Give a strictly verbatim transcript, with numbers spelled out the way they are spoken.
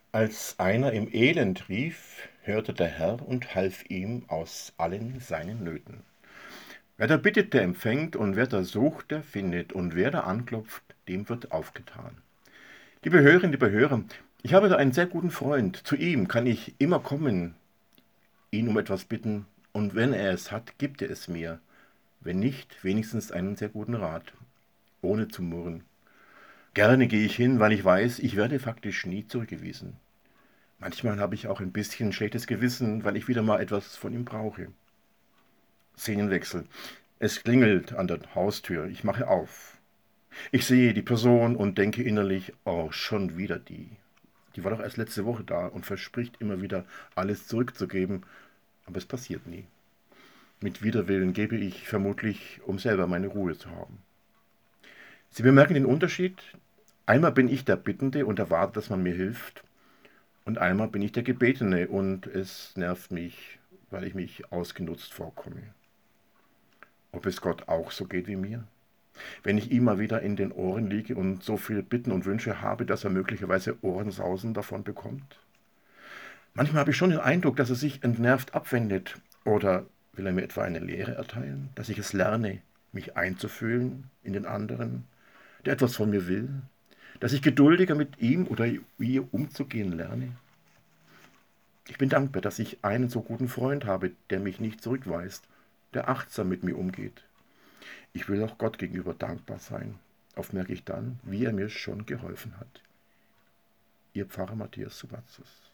Als einer im Elend rief, hörte der Herr und half ihm aus allen seinen Nöten. Wer da bittet, der empfängt, und wer da sucht, der findet, und wer da anklopft, dem wird aufgetan. Liebe Hörerinnen, liebe Hörer, ich habe da einen sehr guten Freund. Zu ihm kann ich immer kommen, ihn um etwas bitten, und wenn er es hat, gibt er es mir. Wenn nicht, wenigstens einen sehr guten Rat, ohne zu murren. Gerne gehe ich hin, weil ich weiß, ich werde faktisch nie zurückgewiesen. Manchmal habe ich auch ein bisschen schlechtes Gewissen, weil ich wieder mal etwas von ihm brauche. Szenenwechsel. Es klingelt an der Haustür. Ich mache auf. Ich sehe die Person und denke innerlich, oh, schon wieder die. Die war doch erst letzte Woche da und verspricht immer wieder, alles zurückzugeben, aber es passiert nie. Mit Widerwillen gebe ich vermutlich, um selber meine Ruhe zu haben. Sie bemerken den Unterschied? Einmal bin ich der Bittende und erwarte, dass man mir hilft, und einmal bin ich der Gebetene und es nervt mich, weil ich mich ausgenutzt vorkomme. Ob es Gott auch so geht wie mir? Wenn ich ihm mal wieder in den Ohren liege und so viele Bitten und Wünsche habe, dass er möglicherweise Ohrensausen davon bekommt? Manchmal habe ich schon den Eindruck, dass er sich entnervt abwendet. Oder will er mir etwa eine Lehre erteilen, dass ich es lerne, mich einzufühlen in den anderen, der etwas von mir will, dass ich geduldiger mit ihm oder ihr umzugehen lerne? Ich bin dankbar, dass ich einen so guten Freund habe, der mich nicht zurückweist, der achtsam mit mir umgeht. Ich will auch Gott gegenüber dankbar sein. Oft merke ich dann, wie er mir schon geholfen hat. Ihr Pfarrer Matthias Subatzus.